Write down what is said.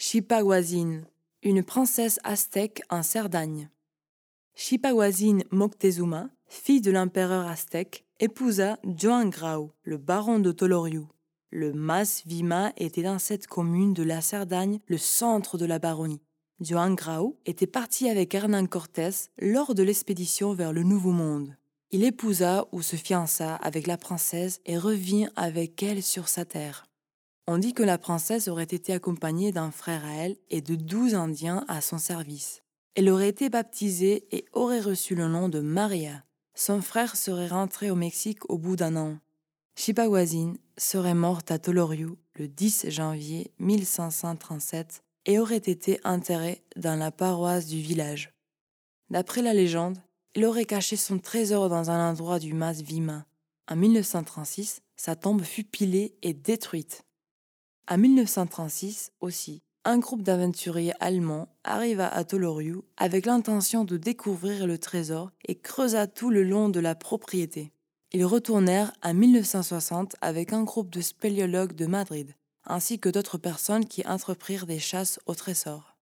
Chipaguazine, une princesse aztèque en Cerdagne. Chipaguazine Moctezuma, fille de l'empereur aztèque, épousa Joan Grau, le baron de Toloriu. Le Mas Vima était dans cette commune de la Cerdagne le centre de la baronnie. Joan Grau était parti avec Hernán Cortés lors de l'expédition vers le Nouveau Monde. Il épousa ou se fiança avec la princesse et revint avec elle sur sa terre. On dit que la princesse aurait été accompagnée d'un frère à elle et de 12 Indiens à son service. Elle aurait été baptisée et aurait reçu le nom de Maria. Son frère serait rentré au Mexique au bout d'un an. Chipaguazine serait morte à Toloriu le 10 janvier 1537 et aurait été enterrée dans la paroisse du village. D'après la légende, elle aurait caché son trésor dans un endroit du Mas Vima. En 1936, sa tombe fut pilée et détruite. En 1936 aussi, un groupe d'aventuriers allemands arriva à Toloriu avec l'intention de découvrir le trésor et creusa tout le long de la propriété. Ils retournèrent en 1960 avec un groupe de spéléologues de Madrid, ainsi que d'autres personnes qui entreprirent des chasses au trésor.